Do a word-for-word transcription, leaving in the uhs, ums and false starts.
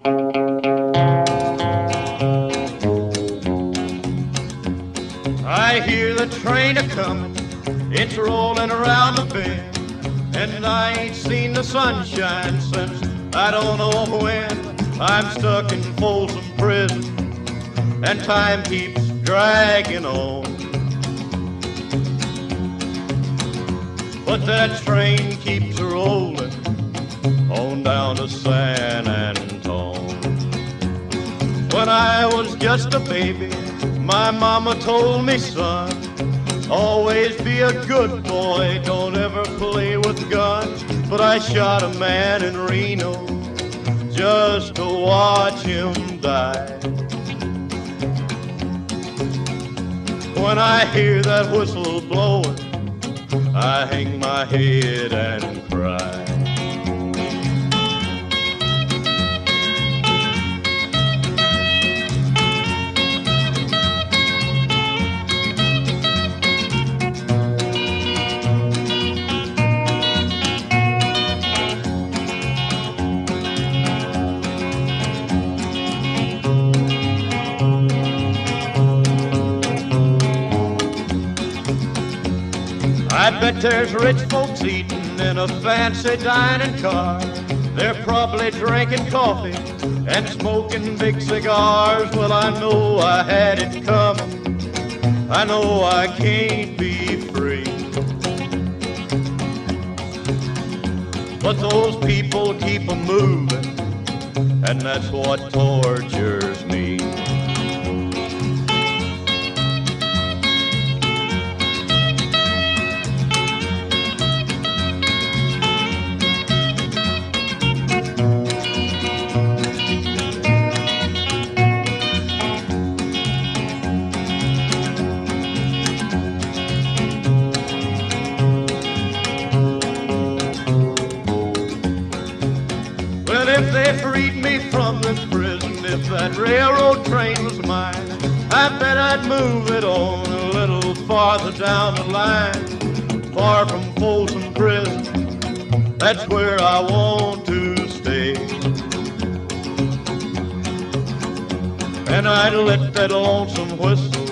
I hear the train a-comin', it's rollin' around the bend, and I ain't seen the sunshine since I don't know when. I'm stuck in Folsom Prison, and time keeps dragging on. But that train keeps rollin' on down to San Antone. When I was just a baby, my mama told me, son, always be a good boy, don't ever play with guns. But I shot a man in Reno just to watch him die. When I hear that whistle blowing, I hang my head and cry. I bet there's rich folks eating in a fancy dining car. They're probably drinking coffee and smoking big cigars. Well, I know I had it coming, I know I can't be free. But those people keep a moving, and that's what tortures me. If they freed me from this prison, if that railroad train was mine, I bet I'd move it on a little farther down the line, far from Folsom Prison. That's where I want to stay. And I'd let that lonesome whistle